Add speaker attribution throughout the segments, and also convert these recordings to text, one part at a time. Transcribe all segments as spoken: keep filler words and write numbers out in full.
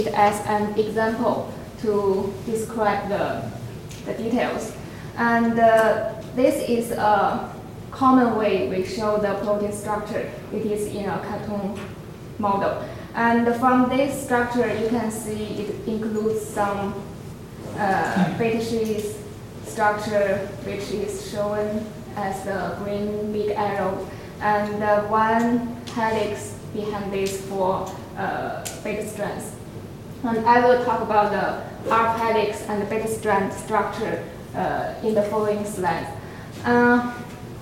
Speaker 1: as an example to describe the, the details. And uh, this is a common way we show the protein structure. It is in a cartoon model. And from this structure, you can see it includes some uh, beta sheath structure, which is shown as the green big arrow, and uh, one helix behind this for uh, beta strands. And I will talk about the R helix and the beta strand structure uh, in the following slides. Uh,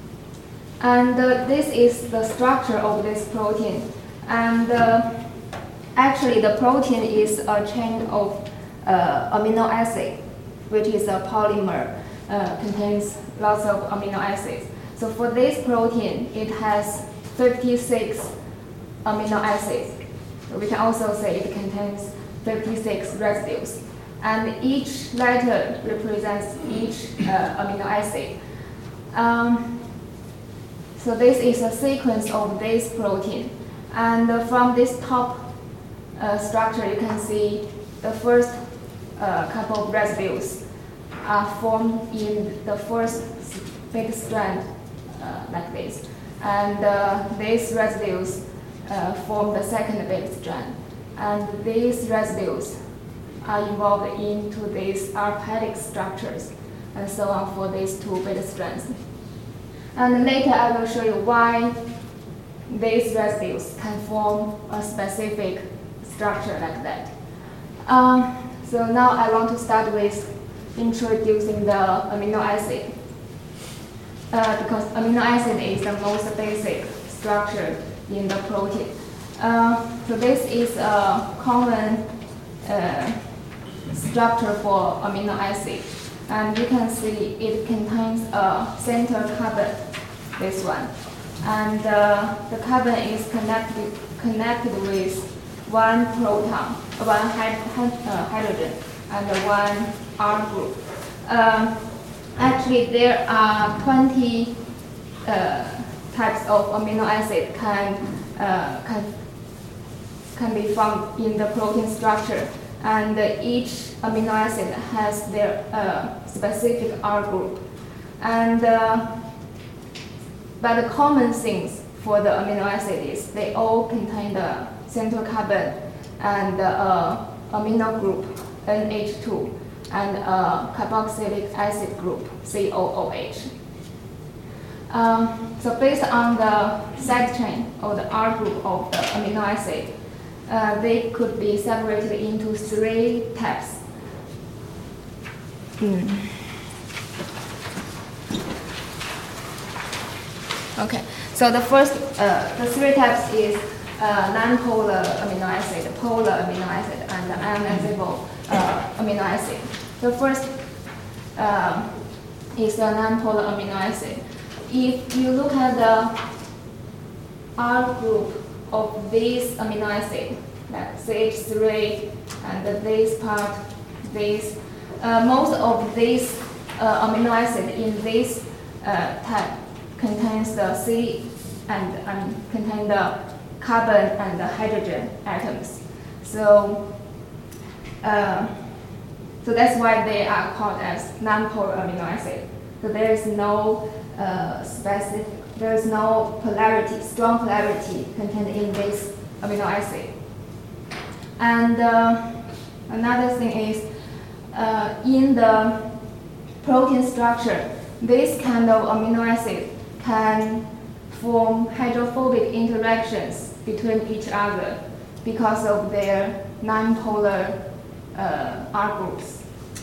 Speaker 1: and uh, this is the structure of this protein. And uh, actually, the protein is a chain of uh, amino acid, which is a polymer, uh, contains lots of amino acids. So for this protein, it has fifty-six amino acids. So we can also say it contains fifty-six residues. And each letter represents each uh, amino acid. Um, so this is a sequence of this protein. And uh, from this top uh, structure, you can see the first uh, couple of residues are formed in the first beta strand, uh, like this. And uh, these residues uh, form the second beta strand. And these residues are involved into these R helix structures, and so on for these two beta strands. And later I will show you why these residues can form a specific structure like that. Um, so now I want to start with introducing the amino acid, uh, because amino acid is the most basic structure in the protein. Uh, so this is a common uh, structure for amino acid, and you can see it contains a center carbon, this one, and uh, the carbon is connected connected with one proton, one hyd uh, hydrogen, and one R group. Um, actually, there are twenty uh, types of amino acid can uh, can can be found in the protein structure, and uh, each amino acid has their uh, specific R group. And uh, but the common things for the amino acid is they all contain the central carbon and uh, amino group N H two and uh, carboxylic acid group C O O H. Um, so based on the side chain or the R group of the amino acid, uh, they could be separated into three types. Mm. Okay, so the first, uh, the three types is uh, non-polar amino acid, polar amino acid, and ionizable uh, amino acid. The first uh, is the non-polar amino acid. If you look at the R group of this amino acid, like C H three and this part, this, uh, most of these uh, amino acid in this uh, type contains the C and um, contain the carbon and the hydrogen atoms. So, uh, so that's why they are called as non-polar amino acid. So there is no uh, specific, there is no polarity, strong polarity contained in this amino acid. And uh, another thing is, uh, in the protein structure, this kind of amino acid can form hydrophobic interactions between each other because of their non-polar uh, R groups.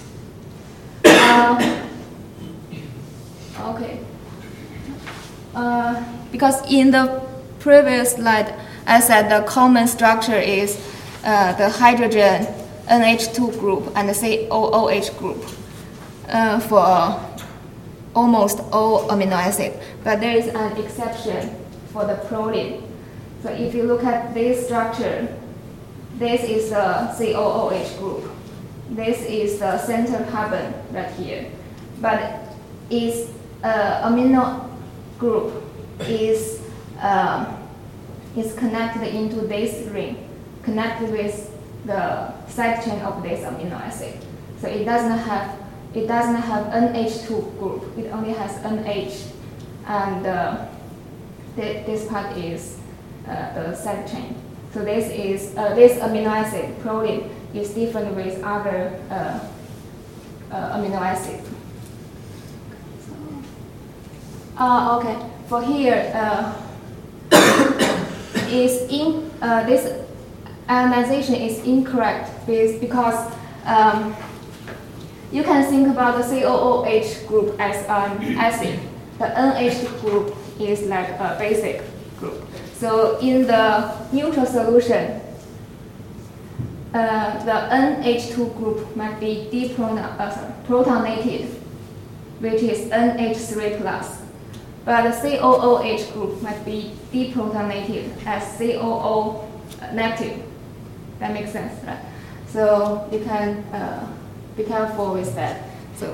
Speaker 1: Uh, okay. Uh, because in the previous slide, I said the common structure is uh, the hydrogen N H two group and the C O O H group uh, for almost all amino acid, but there is an exception for the proline. So if you look at this structure, this is the C O O H group. This is the center carbon right here. But its uh, amino group is, uh, is connected into this ring, connected with the side chain of this amino acid. So it doesn't have it doesn't have N H two group. It only has N H, and uh, th this part is uh, the side chain. So this is uh, this amino acid proline is different with other uh, uh, amino acid. So, uh, okay, for here uh, is in uh, this ionization is incorrect with, because um, you can think about the C O O H group as an acid. The N H group is like a basic group. So in the neutral solution, uh, the N H two group might be deproton uh, sorry, protonated, which is N H three plus. But the C O O H group might be deprotonated as C O O negative. That makes sense, right? So you can uh, be careful with that. So,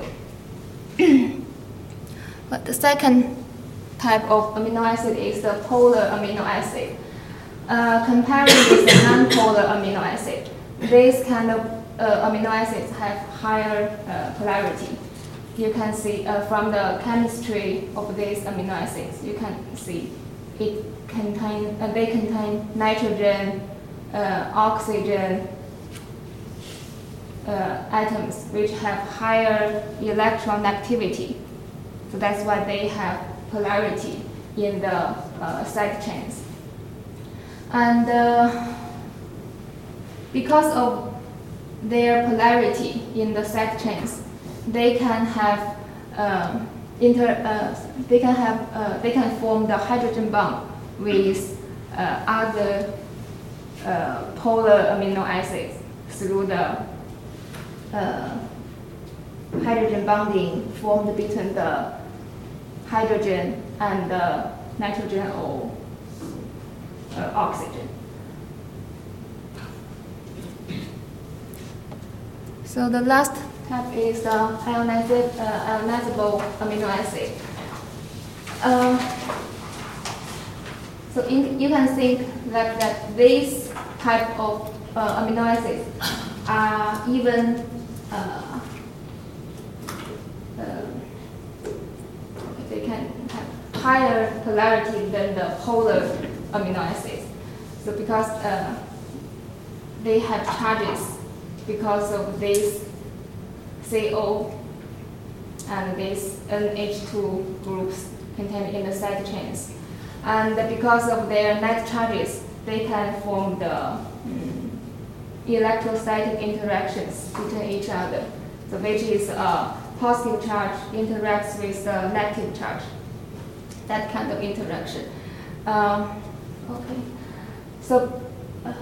Speaker 1: but the second type of amino acid is the polar amino acid. Uh, comparing with the non-polar amino acid, these kind of uh, amino acids have higher uh, polarity. You can see uh, from the chemistry of these amino acids, you can see it contain, uh, they contain nitrogen, uh, oxygen uh, atoms, which have higher electron activity. So that's why they have polarity in the uh, side chains. And uh, because of their polarity in the side chains, they can have um, inter uh, they can have uh, they can form the hydrogen bond with uh, other uh, polar amino acids through the uh, hydrogen bonding formed between the hydrogen and the nitrogen or uh, oxygen. So the last type is the ionizable, uh, ionizable amino acid. Uh, so in, you can think that, that these type of uh, amino acids are even uh, uh, they can have higher polarity than the polar amino acids. So because uh, they have charges because of this C O and these N H two groups contained in the side chains. And because of their net charges, they can form the um, electrostatic interactions between each other. So which is a positive charge interacts with the negative charge. That kind of interaction. Um, okay. So, uh,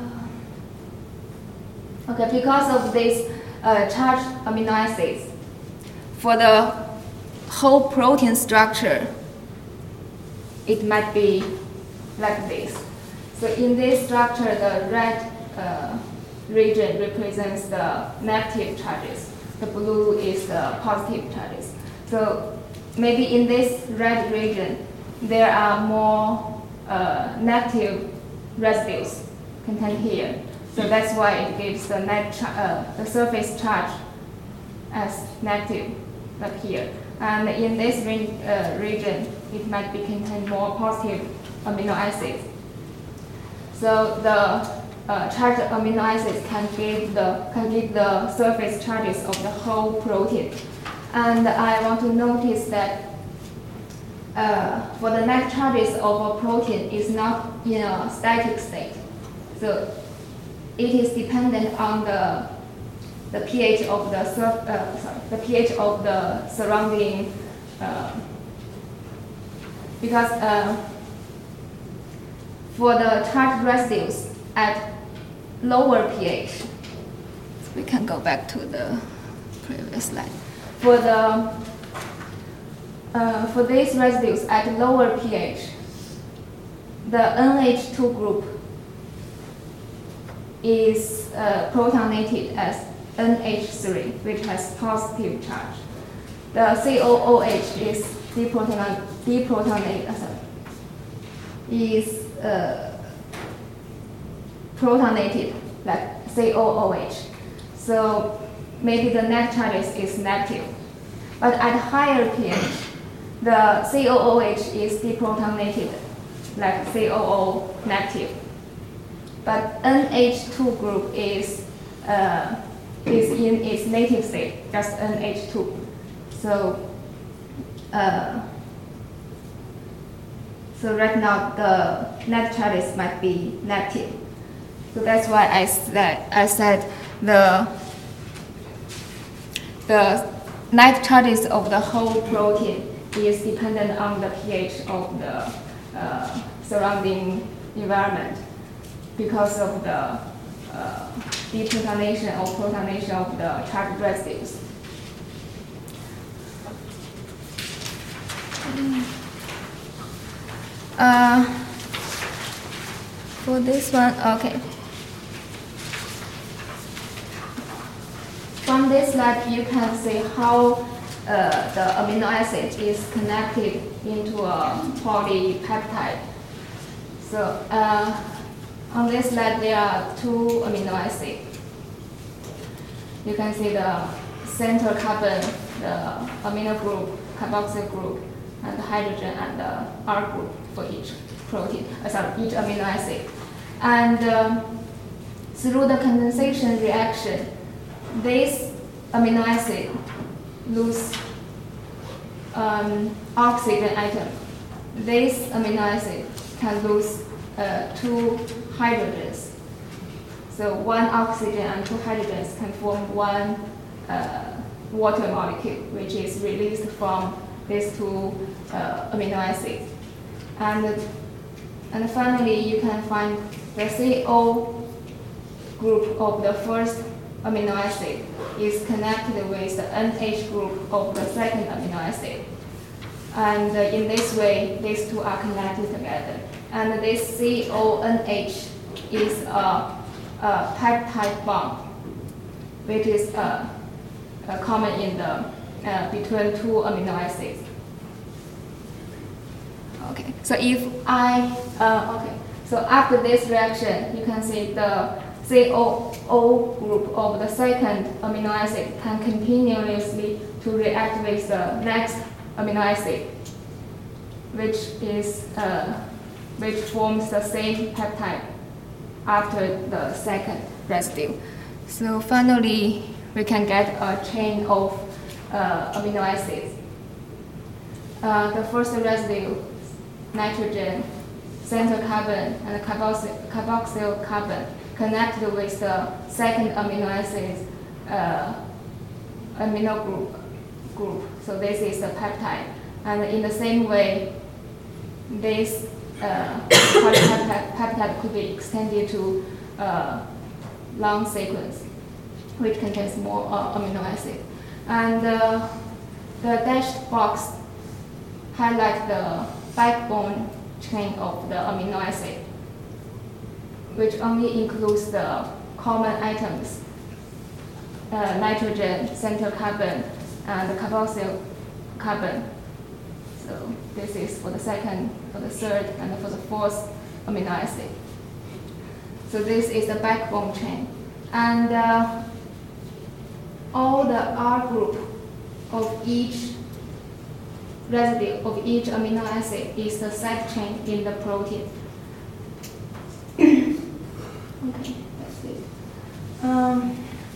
Speaker 1: okay, because of these uh, charged amino acids, for the whole protein structure, it might be like this. So in this structure, the red uh, region represents the negative charges. The blue is the positive charges. So maybe in this red region, there are more uh, negative residues contained here. So that's why it gives the, net uh, the surface charge as negative, like here. And in this re uh, region, it might be contain more positive amino acids. So the uh, charged amino acids can give the can give the surface charges of the whole protein. And I want to notice that uh, for the net charges of a protein is not in a static state. So it is dependent on the the pH of the surf, uh, sorry, the pH of the surrounding, uh, because uh, for the charged residues at lower pH, we can go back to the previous slide. For the uh, for these residues at lower pH, the N H two group is uh, protonated as N H three, which has positive charge. The C O O H is deprotonate, deprotonate uh, sorry, is uh, protonated like C O O H. So maybe the net charge is negative. But at higher pH, the C O O H is deprotonated, like C O O negative. But N H two group is, uh, is in its native state, just N H two. So, uh, so right now the net charges might be negative. So that's why I said, I said the, the net charges of the whole protein is dependent on the pH of the uh, surrounding environment because of the uh, deprotonation or protonation of the charged residues. Uh, for this one, okay. From this slide, you can see how uh, the amino acid is connected into a polypeptide. So uh, on this slide, there are two amino acids. You can see the center carbon, the amino group, carboxyl group, and the hydrogen and the R group for each protein, uh, sorry, each amino acid. And um, through the condensation reaction, this amino acid lose um, oxygen atom. This amino acid can lose uh, two hydrogens. So one oxygen and two hydrogens can form one uh, water molecule, which is released from these two uh, amino acids. And, and finally, you can find the C O group of the first amino acid is connected with the N H group of the second amino acid. And uh, in this way, these two are connected together. And this C O N H is a, a peptide bond, which is uh, uh, common in the uh, between two amino acids. Okay, so if I, uh, okay, so after this reaction, you can see the C O O group of the second amino acid can continuously to react with the next amino acid, which is uh, which forms the same peptide after the second residue. So finally, we can get a chain of uh, amino acids. Uh, the first residue, nitrogen, center carbon, and carboxyl, carboxyl carbon connected with the second amino acid uh, amino group, group. So this is the peptide. And in the same way, this uh, polypeptide peptide could be extended to uh, long sequence, which contains more uh, amino acid. And uh, the dashed box highlight the backbone chain of the amino acid, which only includes the common items, uh, nitrogen, center carbon, and the carboxyl carbon. So this is for the second, for the third, and for the fourth amino acid. So this is the backbone chain. And uh, all the R group of each residue of each amino acid is the side chain in the protein. Okay, that's it. Um,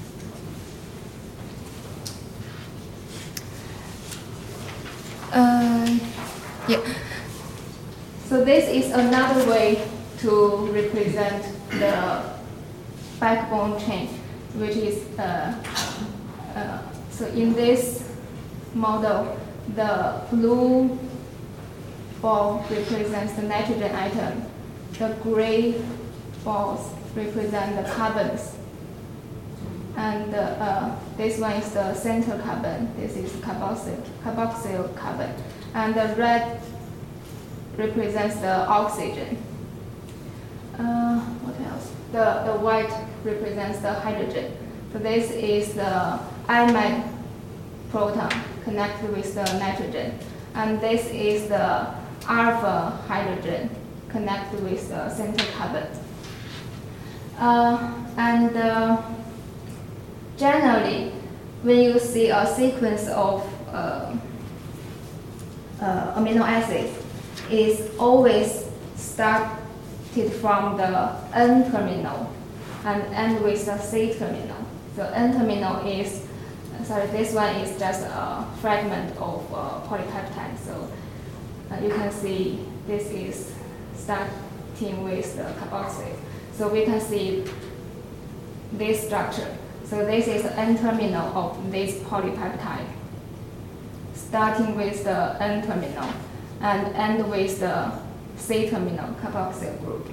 Speaker 1: uh, yeah. So this is another way to represent the backbone chain, which is uh, uh, so in this model, the blue ball represents the nitrogen atom. The gray balls represent the carbons. And uh, uh, this one is the center carbon. This is carboxyl, carboxyl carbon. And the red represents the oxygen. Uh, what else? The, the white represents the hydrogen. So this is the imide proton connected with the nitrogen. And this is the alpha hydrogen connected with the center carbon. Uh, and uh, generally, when you see a sequence of uh, uh, amino acids, is always started from the N terminal and end with the C terminal. So N terminal is, sorry, this one is just a fragment of uh, polypeptide. So uh, you can see this is starting with the carboxyl. So we can see this structure. So this is the N terminal of this polypeptide, starting with the N terminal and end with the C terminal carboxyl group.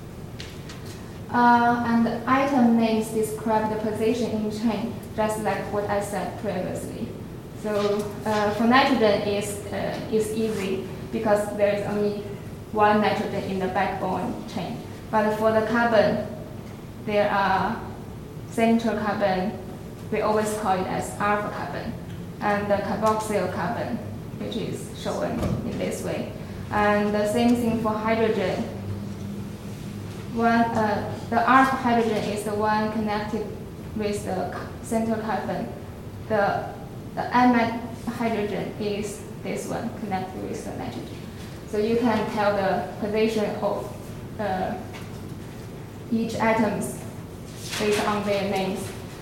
Speaker 1: Uh, and the item names describe the position in chain, just like what I said previously. So uh, for nitrogen is uh, is easy because there is only one nitrogen in the backbone chain. But for the carbon, there are central carbon. We always call it as alpha carbon, and the carboxyl carbon, which is shown in this way. And the same thing for hydrogen. One, uh, the alpha hydrogen is the one connected with the central carbon. The, the amide hydrogen is this one connected with the nitrogen. So you can tell the position of uh, each atoms based on their names.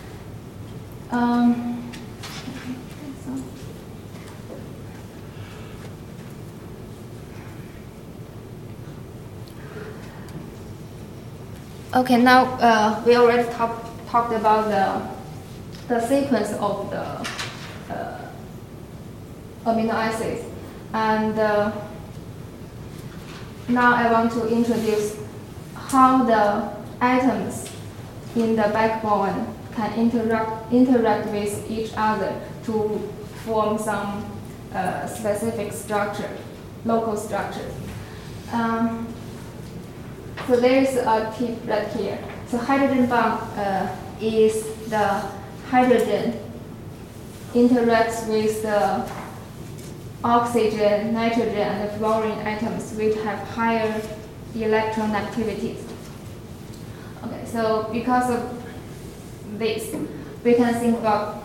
Speaker 1: Um, Okay, now uh, we already talk, talked about the, the sequence of the uh, amino acids. And uh, now I want to introduce how the atoms in the backbone can interact, interact with each other to form some uh, specific structure, local structure. Um, So there is a tip right here. So hydrogen bond uh, is the hydrogen interacts with the oxygen, nitrogen, and the fluorine atoms which have higher electron activities. Okay, so because of this, we can think of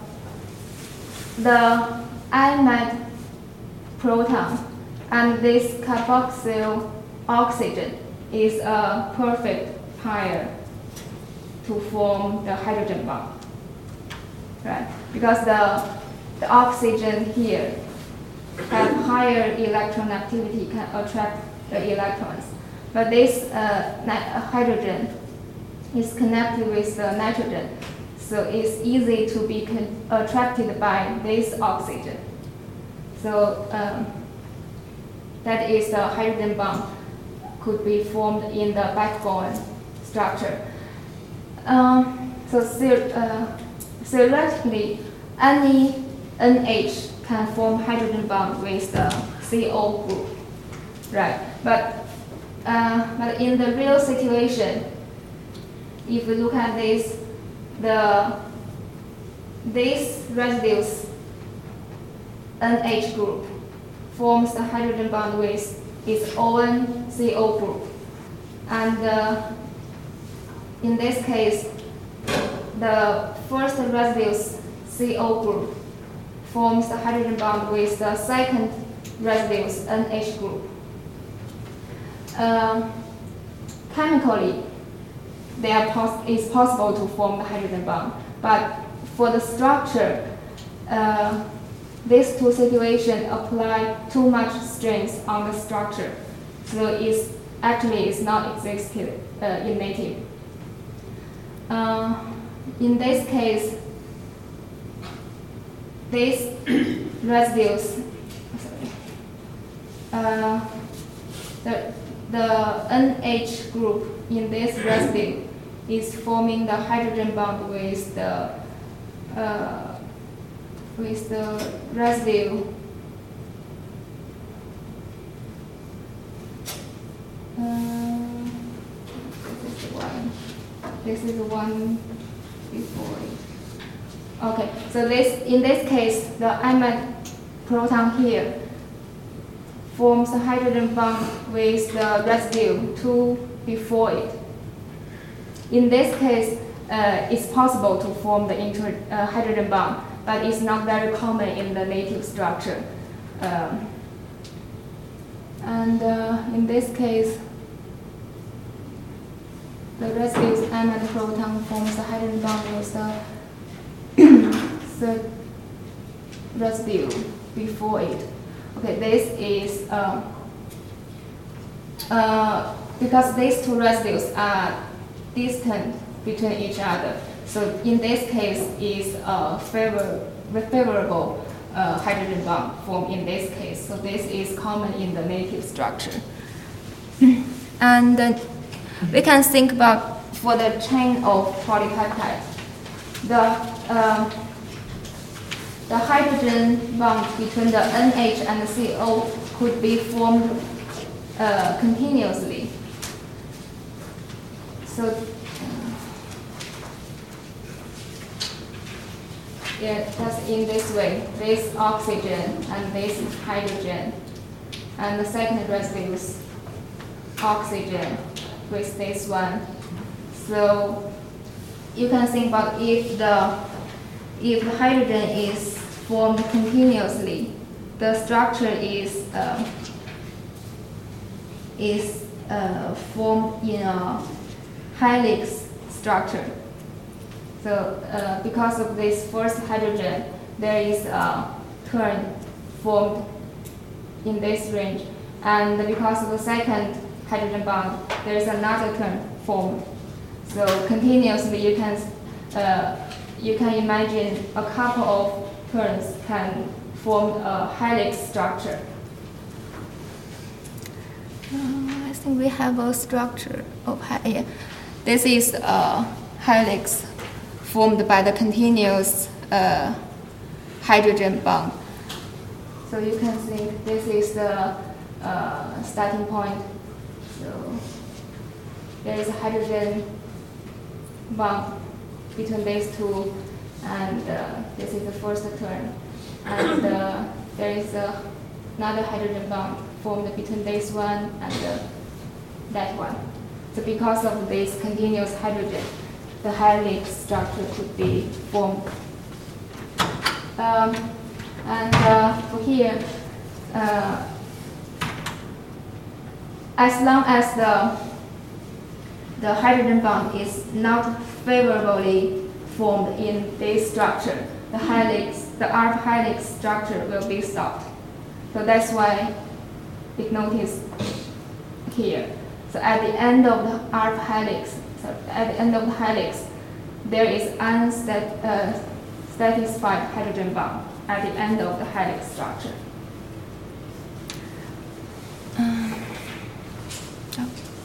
Speaker 1: the amide proton and this carboxyl oxygen is a perfect pair to form the hydrogen bond, right? Because the, the oxygen here have higher electron activity, can attract the electrons. But this uh, hydrogen is connected with the nitrogen, so it's easy to be attracted by this oxygen. So um, that is the hydrogen bond could be formed in the backbone structure. Um, so uh, theoretically, any N H can form hydrogen bond with the C O group, right? But uh, but in the real situation, if we look at this, the these residues N H group forms the hydrogen bond with its own C O group. And uh, in this case, the first residue's C O group forms the hydrogen bond with the second residue's N H group. Uh, chemically, there pos it's possible to form the hydrogen bond, but for the structure, uh, these two situations apply too much strength on the structure, so it's actually it's not existed uh, in native. Uh, in this case, these residues, sorry, uh, the the N H group in this residue is forming the hydrogen bond with the uh, with the residue uh, this is the one this is the one before it. Okay, so this in this case the amide proton here forms the hydrogen bond with the residue two before it. In this case, uh, it's possible to form the inter, uh, hydrogen bond, but it's not very common in the native structure. Um, and uh, in this case, the residues M and proton forms the hydrogen bond with the third residue before it. Okay, this is uh, uh, because these two residues are distant between each other. So in this case, is a favor, favorable uh, hydrogen bond formed in this case. So this is common in the native structure. And uh, we can think about for the chain of polypeptides, the um, the hydrogen bond between the N H and the C O could be formed uh, continuously. So uh, yeah, that's in this way. This oxygen and this hydrogen, and the second residue is oxygen with this one. So you can think about if the if the hydrogen is formed continuously, the structure is uh, is uh, formed in a helix structure. So uh, because of this first hydrogen, there is a turn formed in this range, and because of the second hydrogen bond, there is another turn formed. So continuously, you can uh, you can imagine a couple of turns can form a helix structure. Uh, I think we have a structure of yeah. This is a helix formed by the continuous uh, hydrogen bond. So you can think this is the uh, starting point. So there is a hydrogen bond between these two, and uh, this is the first turn. And uh, there is uh, another hydrogen bond formed between this one and uh, that one. So because of this continuous hydrogen, the helix structure could be formed. Um, and uh, for here, uh, as long as the the hydrogen bond is not favorably formed in this structure, the helix, the A R P helix structure will be stopped. So that's why it noticed here. So at the end of the A R P helix, so at the end of the helix, there is unsatisfied uh, hydrogen bond at the end of the helix structure. Um, oh.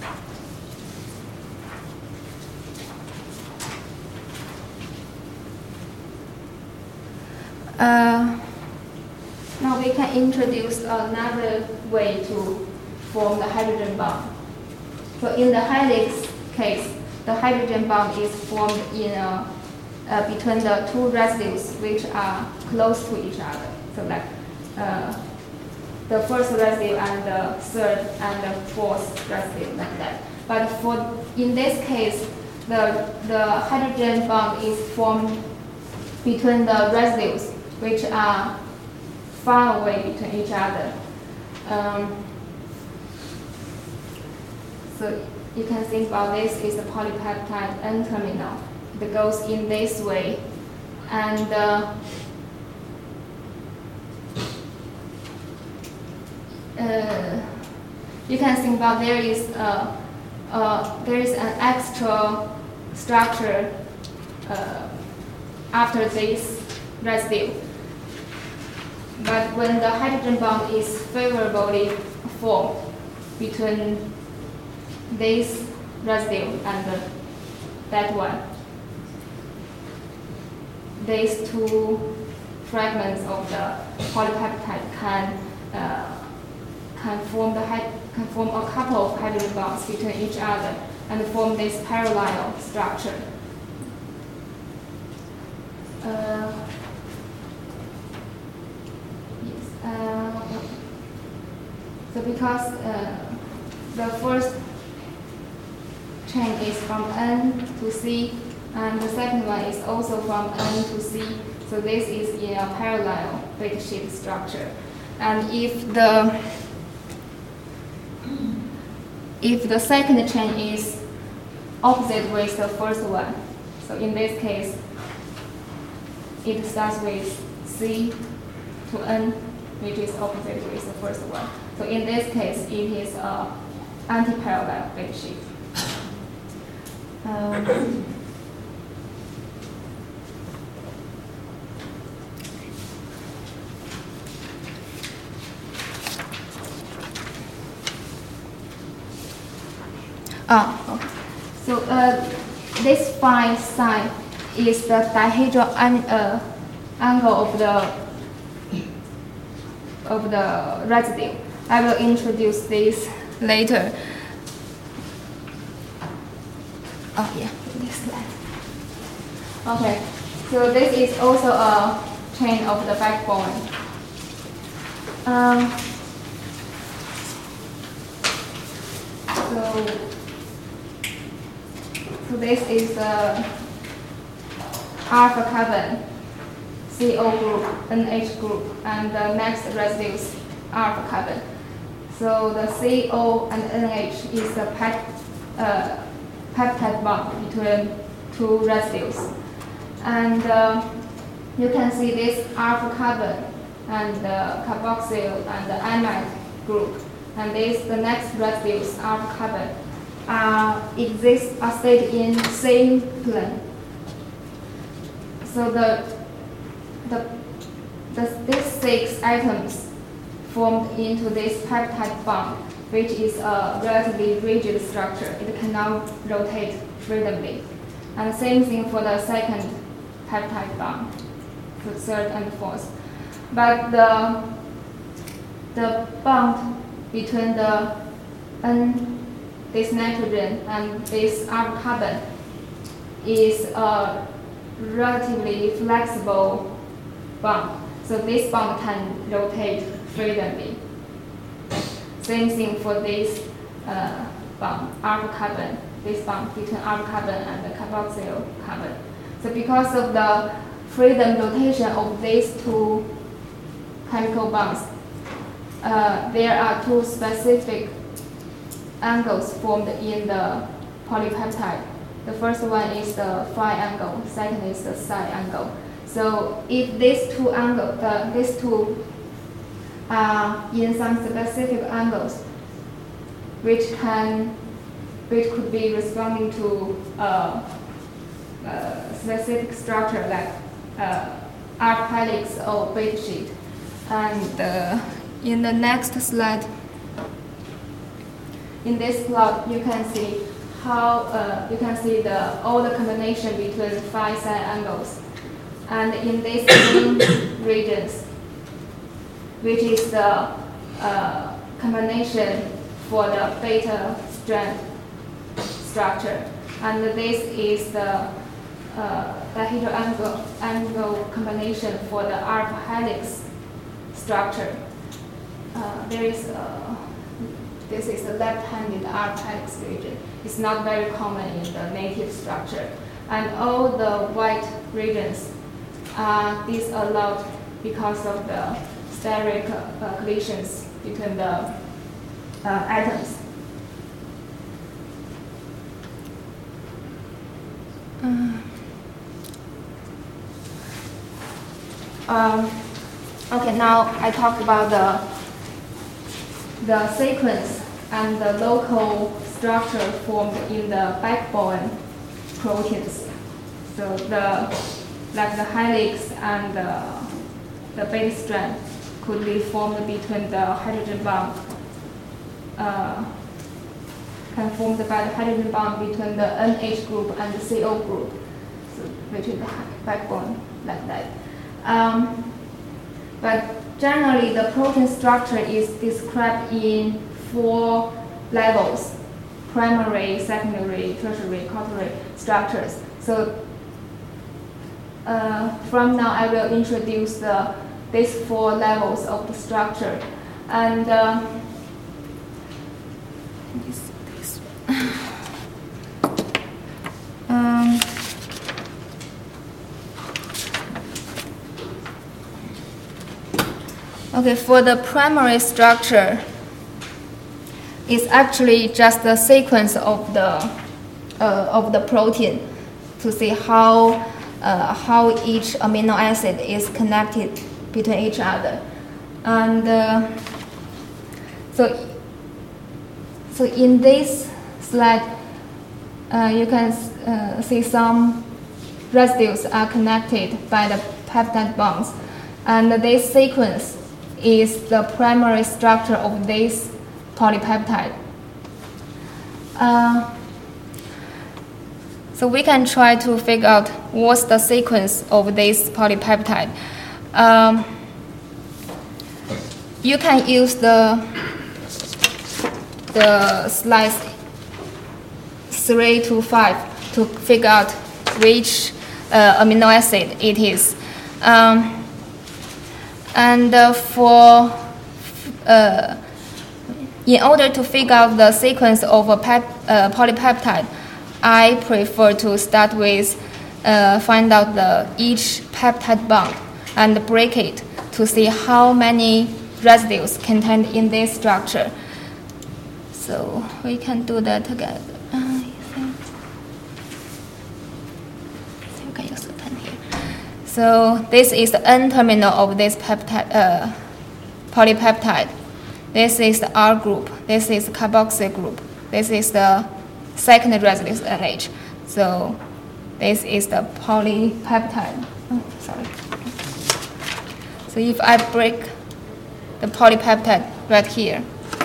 Speaker 1: Uh, now we can introduce another way to form the hydrogen bond. So in the helix case, the hydrogen bond is formed in a, uh, between the two residues which are close to each other. So like uh, the first residue and the third and the fourth residue, like that. But for in this case, the the hydrogen bond is formed between the residues which are far away between each other. Um, so you can think about this is the polypeptide N-terminal. It goes in this way, and uh, uh, you can think about there is a, uh, there is an extra structure uh, after this residue. But when the hydrogen bond is favorably formed between this residue and the, that one, these two fragments of the polypeptide can uh, can form the can form a couple of hydrogen bonds between each other and form this parallel structure. Uh, yes. Uh, so because uh, the first chain is from N to C, and the second one is also from N to C. So this is in a parallel beta sheet structure. And if the if the second chain is opposite with the first one, so in this case, it starts with C to N, which is opposite with the first one. So in this case, it is a anti-parallel beta sheet. Um, Ah, okay. So uh, this phi psi is the dihedral an uh, angle of the of the residue. I will introduce this later. Oh yeah, this slide. Okay, so this is also a chain of the backbone. Um, so. So this is the alpha carbon, C O group, N H group, and the next residues alpha carbon. So the C O and N H is the pep, uh, peptide bond between two residues. And uh, you can see this alpha carbon and the carboxyl and the amide group. And this, the next residues alpha carbon. Uh, exist are stayed in same plane. So the the, the these six atoms formed into this peptide bond, which is a relatively rigid structure. It cannot rotate freely. And the same thing for the second peptide bond, for third and fourth. But the the bond between the N this nitrogen and this alpha carbon is a relatively flexible bond. So this bond can rotate freely. Same thing for this uh, bond, alpha carbon, this bond between alpha carbon and the carboxyl carbon. So because of the freedom rotation of these two chemical bonds, uh, there are two specific angles formed in the polypeptide. The first one is the phi angle, second is the psi angle. So if these two angles, uh, these two are in some specific angles, which can, which could be responding to uh, a specific structure like uh, arc helix or beta sheet. And uh, in the next slide, in this plot, you can see how uh, you can see the all the combination between phi psi angles, and in these main regions, which is the uh, combination for the beta strand structure, and this is the uh, dihedral angle angle combination for the alpha helix structure. Uh, there is a This is the left-handed alpha helix region. It's not very common in the native structure. And all the white regions are disallowed because of the steric uh, collisions between the uh, atoms. Uh, um, okay, now I talk about the the sequence and the local structure formed in the backbone proteins. So the like the helix and the, the base strand could be formed between the hydrogen bond, uh, can formed by the hydrogen bond between the N H group and the C O group, so which is the backbone like that. Um, but generally, the protein structure is described in four levels: primary, secondary, tertiary, quaternary structures. So uh, from now, I will introduce the, these four levels of the structure. And uh, this, this. Okay, for the primary structure, it's actually just the sequence of the uh, of the protein to see how uh, how each amino acid is connected between each other, and uh, so so in this slide, uh, you can uh, see some residues are connected by the peptide bonds, and this sequence is the primary structure of this polypeptide. Uh, so we can try to figure out what's the sequence of this polypeptide. Um, you can use the the slice three to five to figure out which uh, amino acid it is. Um, and uh, for uh, in order to figure out the sequence of a pep, uh, polypeptide, I prefer to start with uh, find out the each peptide bond and break it to see how many residues contained in this structure. So we can do that together. Uh, we can use the pen here. So this is the N terminal of this peptide, uh, polypeptide. This is the R group. This is the carboxyl group. This is the second residue N H. So this is the polypeptide. Oh, sorry. So if I break the polypeptide right here,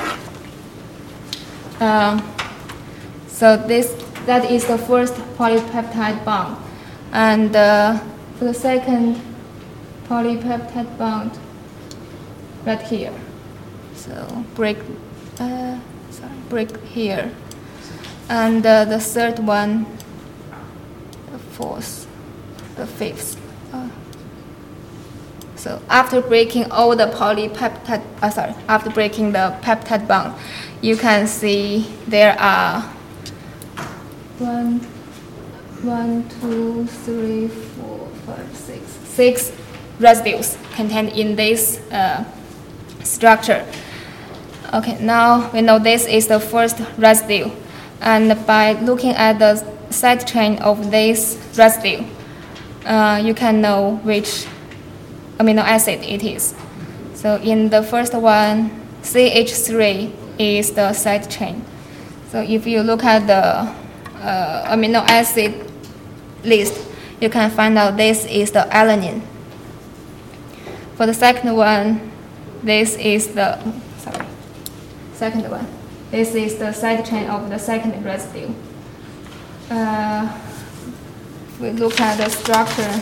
Speaker 1: um, so this that is the first polypeptide bond, and uh, for the second polypeptide bond right here. So break, uh, sorry, break here, and uh, the third one, the fourth, the fifth. Uh, so after breaking all the polypeptide, uh, sorry, after breaking the peptide bond, you can see there are one, one, two, three, four, five, six, six residues contained in this uh, structure. Okay, now we know this is the first residue, and by looking at the side chain of this residue, uh, you can know which amino acid it is. So in the first one, C H three is the side chain. So if you look at the uh, amino acid list, you can find out this is the alanine. For the second one, this is the, sorry, second one. This is the side chain of the second residue. Uh, we look at the structure,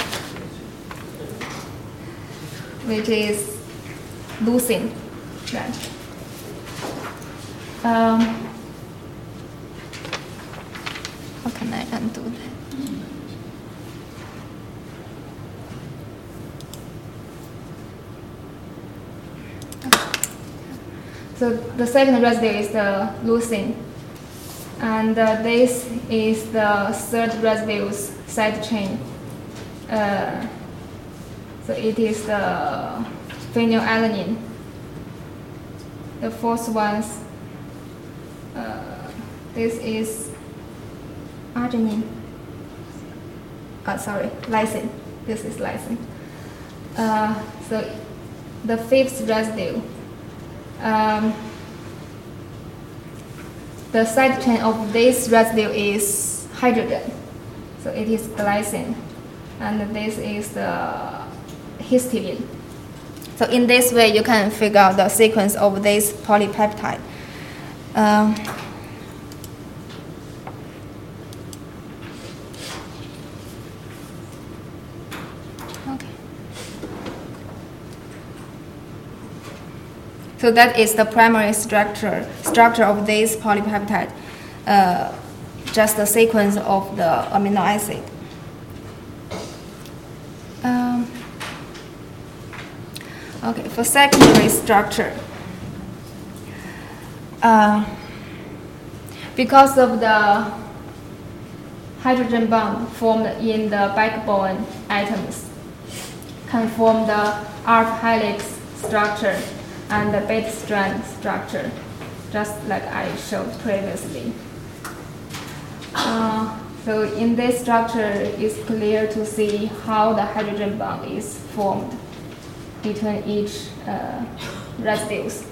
Speaker 1: which is leucine. Right. Um, how can I undo that? So the second residue is the leucine, and uh, this is the third residue's side chain. Uh, so it is the phenylalanine. The fourth one, uh, this is arginine. Uh, sorry, lysine. This is lysine. Uh, so the fifth residue. Um, the side chain of this residue is hydrogen, so it is glycine, and this is the histidine. So in this way, you can figure out the sequence of this polypeptide. Um, So that is the primary structure structure of this polypeptide, uh, just the sequence of the amino acid. Um, okay, for secondary structure, uh, because of the hydrogen bond formed in the backbone atoms, can form the alpha helix structure and the beta strand structure, just like I showed previously. Uh, so in this structure, it's clear to see how the hydrogen bond is formed between each uh, residues.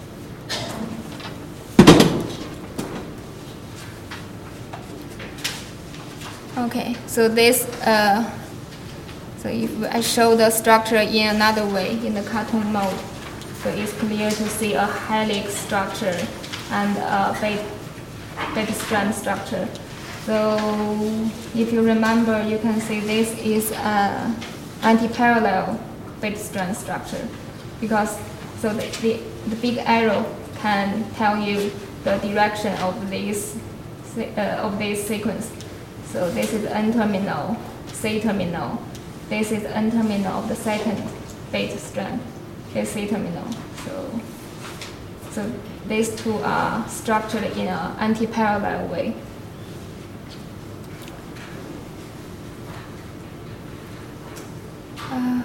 Speaker 1: Okay, so this, uh, so if I show the structure in another way, in the cartoon mode, so it's clear to see a helix structure and a beta, beta strand structure. So if you remember, you can see this is an anti-parallel beta strand structure, because so the, the, the big arrow can tell you the direction of this uh, of this sequence. So this is N terminal, C terminal. This is N terminal of the second beta strand. This C terminal. So, so these two are structured in an anti-parallel way. Uh,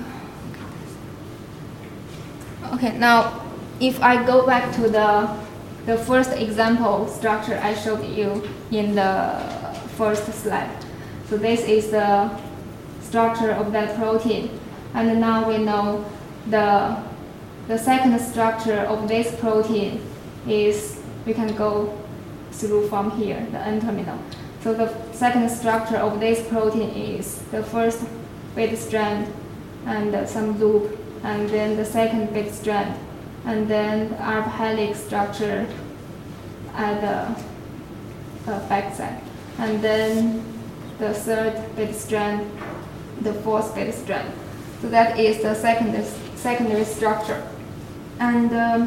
Speaker 1: okay, now if I go back to the the first example structure I showed you in the first slide. So this is the structure of that protein, and now we know the the second structure of this protein is, we can go through from here, the N terminal. So the second structure of this protein is the first beta strand and some loop, and then the second beta strand, and then the alpha helix structure at the uh, backside, and then the third beta strand, the fourth beta strand. So that is the second, secondary structure. And um,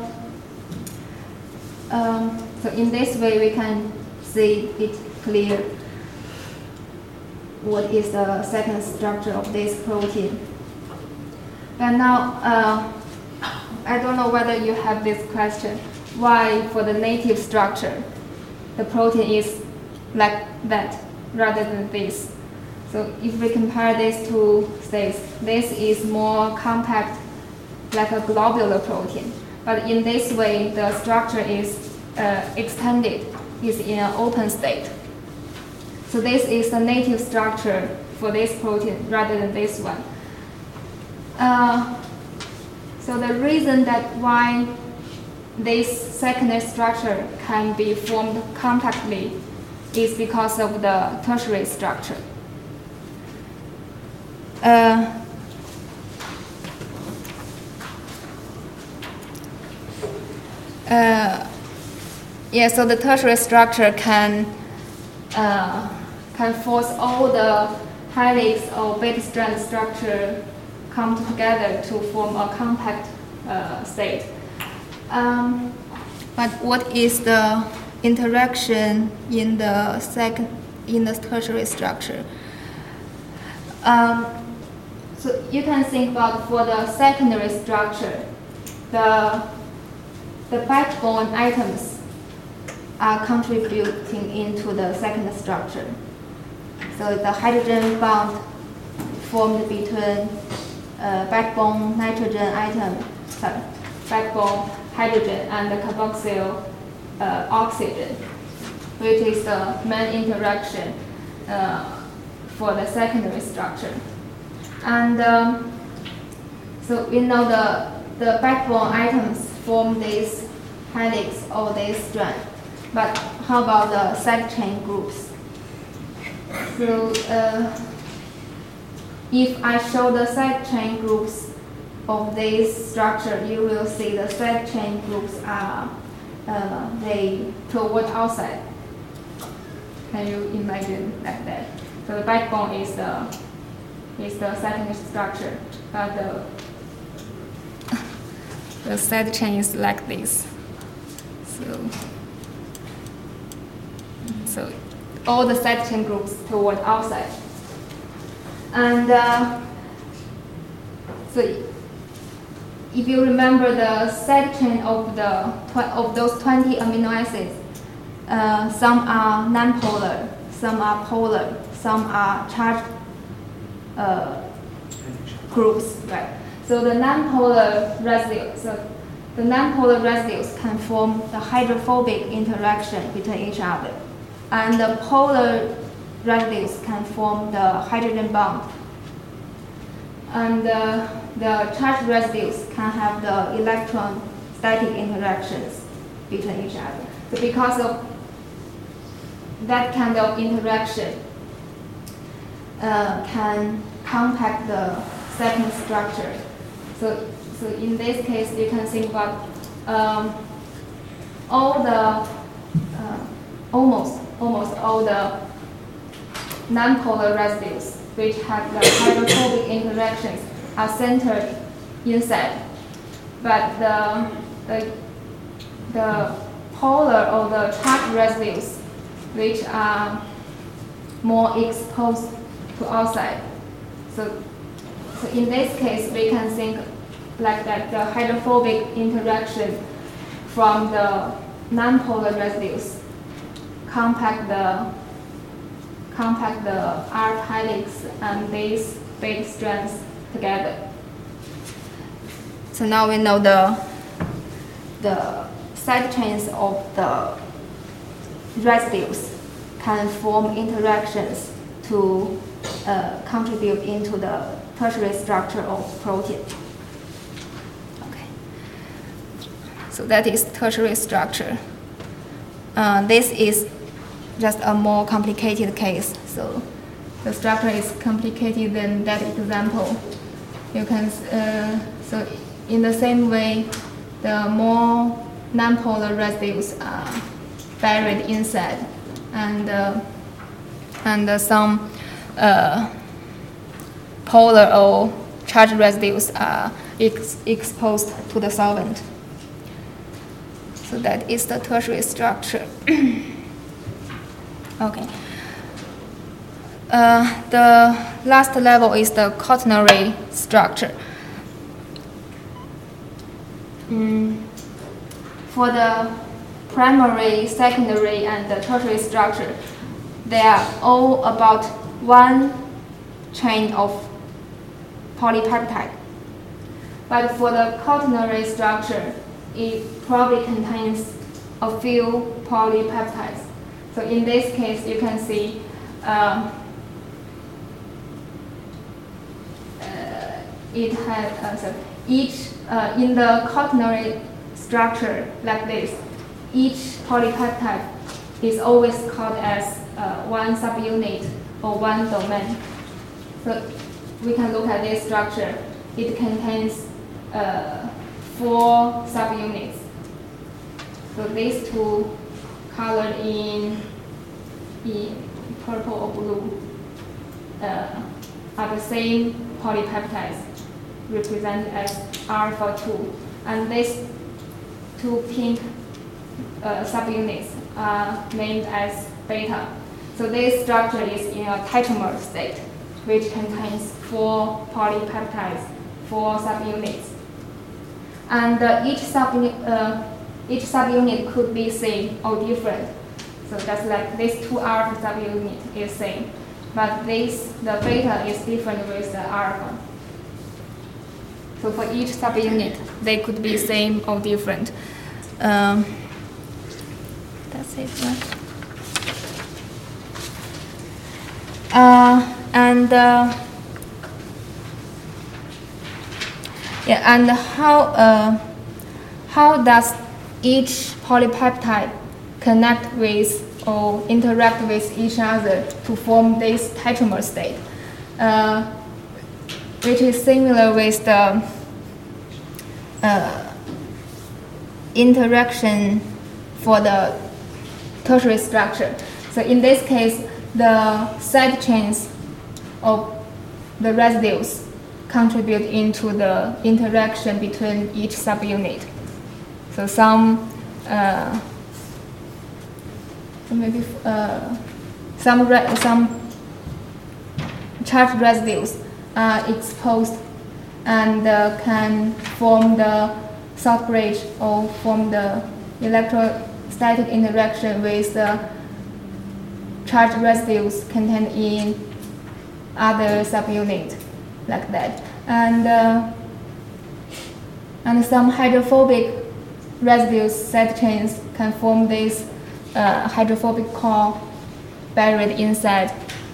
Speaker 1: um, so in this way we can see it clear what is the second structure of this protein. But now, uh, I don't know whether you have this question, why for the native structure, the protein is like that rather than this. So if we compare these two states, this is more compact, like a globular protein. But in this way, the structure is uh, extended, is in an open state. So this is the native structure for this protein rather than this one. Uh, so the reason that why this secondary structure can be formed compactly is because of the tertiary structure. Uh, uh, yeah, so the tertiary structure can uh, can force all the helix or beta strand structure come together to form a compact uh, state. Um, but what is the interaction in the second in the tertiary structure? Um, so you can think about for the secondary structure, the the backbone atoms are contributing into the second structure. So the hydrogen bond formed between uh, backbone nitrogen atom, sorry, backbone hydrogen and the carboxyl uh, oxygen, which is the main interaction uh, for the secondary structure. And um, so we know the, the backbone atoms form this helix or this strand. But how about the side chain groups? So uh, if I show the side chain groups of this structure, you will see the side chain groups are uh, they toward outside. Can you imagine like that? So the backbone is the is the second structure, but the the side chain is like this. So so all the side chain groups toward outside, and uh, so if you remember the side chain of the of those twenty amino acids, uh, some are nonpolar, some are polar, some are charged uh, groups, right? So the nonpolar residues, so the nonpolar residues can form the hydrophobic interaction between each other, and the polar residues can form the hydrogen bond. And uh, the charged residues can have the electron static interactions between each other. So because of that kind of interaction uh, can compact the second structure. So, so in this case, you can think about um, all the uh, almost almost all the nonpolar residues which have the hydrophobic interactions are centered inside, but the the, the polar or the charged residues which are more exposed to outside. So, so in this case, we can think like that the hydrophobic interaction from the nonpolar residues compact the compact the R helix and these base strands together. So now we know the the side chains of the residues can form interactions to uh, contribute into the tertiary structure of protein. Okay. So that is tertiary structure. Uh, this is just a more complicated case. So the structure is complicated than that example. You can uh, so in the same way, the more nonpolar residues are buried inside, and uh, and uh, some uh, polar or charged residues are ex exposed to the solvent. So that is the tertiary structure. Okay. Uh, the last level is the quaternary structure. Mm. For the primary, secondary, and the tertiary structure, they are all about one chain of polypeptide. But for the quaternary structure, it probably contains a few polypeptides. So in this case, you can see um, uh, it has uh, so each uh, in the quaternary structure like this, each polypeptide is always called as uh, one subunit or one domain. So we can look at this structure. It contains uh, four subunits. So these two colored in, in purple or blue uh, are the same polypeptides represented as alpha two. And these two pink uh, subunits are named as beta. So this structure is in a tetramer state, which contains four polypeptides, four subunits. And uh, each subunit uh, each subunit could be same or different. So just like this two alpha subunit is same, but this the beta is different with the alpha. So for each subunit, they could be same or different. Um, that's it, right? Uh, and uh, yeah, and how uh, how does each polypeptide connect with or interact with each other to form this tetramer state, uh, which is similar with the uh, interaction for the tertiary structure. So in this case, the side chains of the residues contribute into the interaction between each subunit. So some, uh, so maybe uh, some re some charged residues are exposed and uh, can form the salt bridge or form the electrostatic interaction with the charged residues contained in other subunits, like that. And uh, And some hydrophobic residue side chains can form this uh, hydrophobic core buried inside.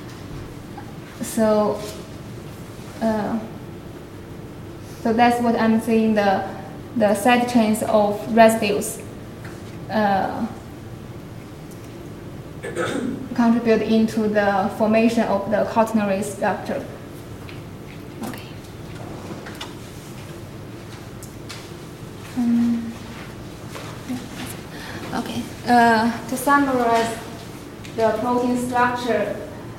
Speaker 1: So, uh, so that's what I'm saying. The the side chains of residues uh, contribute into the formation of the quaternary structure. Okay. Um, okay. Uh, to summarize the protein structure,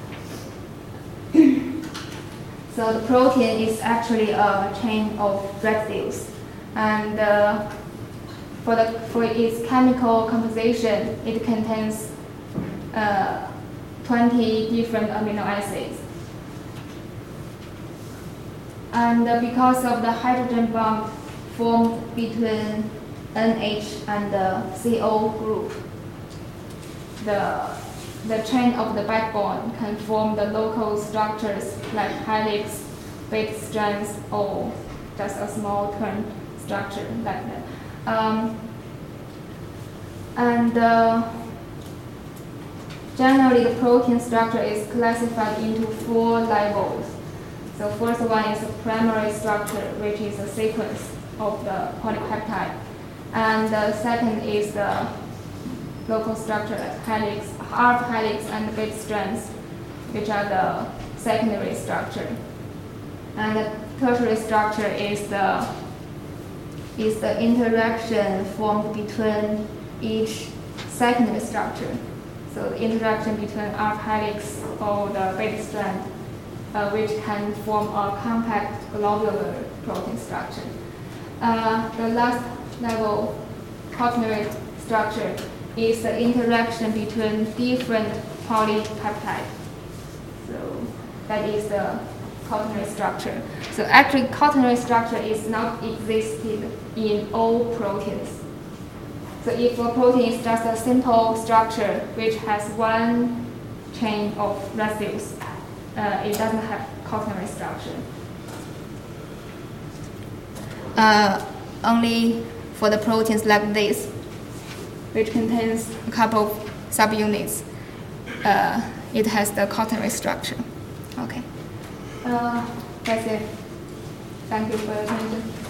Speaker 1: so the protein is actually a chain of residues, and uh, for the for its chemical composition, it contains uh, twenty different amino acids. And uh, because of the hydrogen bond formed between N H and the C O group, the, the chain of the backbone can form the local structures like helix, base strands, or just a small turn structure like that. Um, and uh, generally, the protein structure is classified into four levels. So first one is the primary structure, which is a sequence of the polypeptide. And the second is the local structure like helix, half helix, and base strands, which are the secondary structure. And the tertiary structure is the is the interaction formed between each secondary structure. So the interaction between half helix or the base strand, uh, which can form a compact globular protein structure. Uh, the last level quaternary structure is the interaction between different polypeptides. So that is the quaternary structure. So actually, quaternary structure is not existed in all proteins. So if a protein is just a simple structure which has one chain of residues, uh, it doesn't have quaternary structure. Uh, only for the proteins like this, which contains a couple of subunits, uh, it has the quaternary structure. Okay. Uh, that's it. Thank you for your attention.